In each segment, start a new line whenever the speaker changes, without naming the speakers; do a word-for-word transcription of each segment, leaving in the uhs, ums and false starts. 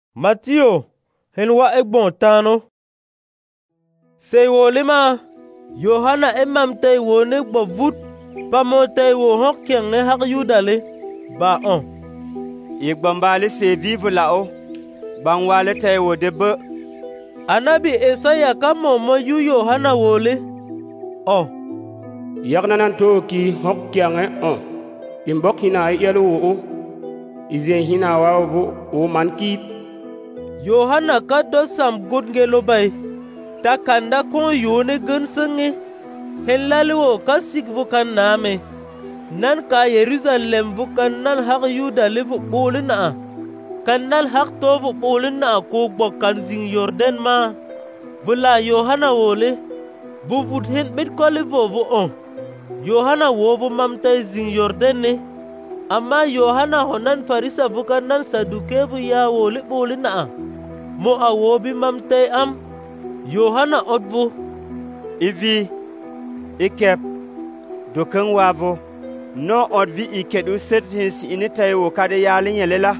Matthew hen wa ek bon tano. Sei wo lima Yohana emam tay wo ne bo vut pa mo tay wo hok kyang ne hak yudale ba on.
Ik bambale se vive lao bang wale tay wo de be.
Anabi Esaya kamo mo yu Yohana wole. Oh.
Yagnanan to ki hok kyang e on. Imbok hina yelu wo. Izen hina wa wo o man kit.
Yohana ka do sam god ngelo bay. Ta kanda kon yone gun senge. Hen lalwo ka sik vukan name. Nan ka Yerusalem vukan nan hak yuda levu bolin na. Kan nan hak to vu bolin na ko bokan zing Jordan ma. Vula Yohana wole. Vu vut hen bit ko levo vu on. Yohana wo vu mamta zing Jordan ne. Amma Yohana honan farisa vukan nan saduke vu ya wole bolin na. Mo awobi mamta am. Yohana odvu.
Ivi. Ikep. Dokan wavo. No odvi ikedu set hinsi initaye wokade yalin yelela.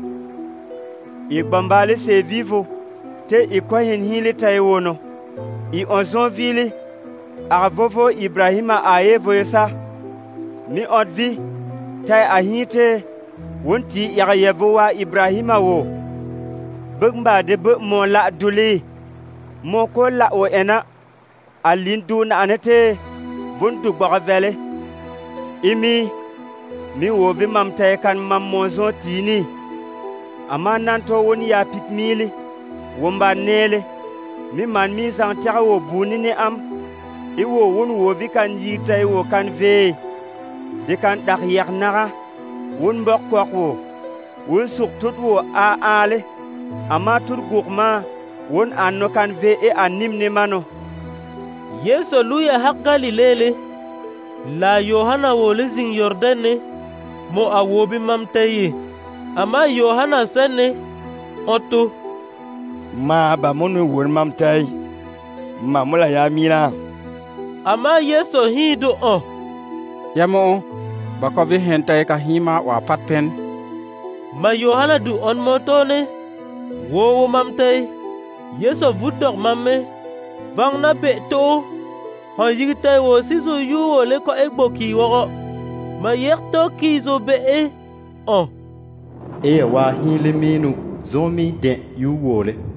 I bambale se vivo. Te ikwa hin hili taye wono. I onzon vili. Arvovo Ibrahima aye voyesa. Mi odvi. Tay ahite. Wunti yagayevo wa Ibrahima wo. Bugmba de bu mon la duli. Mon ko la o ena. Alindu na anete. Vundu bagavele. Imi. Mi wovi mam tay kan mam monzon tini. Ama nanto woni ya pikmili. Womba nele. Mi man mi zang tiaga wo buni ni am. Iwo won wovi kan yita iwo kan ve. De kan dak yak naga. Won bok kwak wo. Won suk tut wo a ale. Ama tur gukma. Won anno kan ve e anim ni mano.
Yeso luya hak Galilele. La Yohana wole zing Jordan ne. Mo awobi mamtaye. Ama Yohana sene. Oto.
Ma ba monu won mamtay. Ma mula ya mila.
Ama Yeso hido on.
Yamo bako vi hentay ka hima wa patpen.
Ma Yohana du on motone. Wo mamtay. Yeso vudok mamme. Vang na be to. Han yigitay wo sizo yu wole ko ekbo ki woko. Ma yek to ki zo be e. On.
E wa hile minu zomi den yu wole.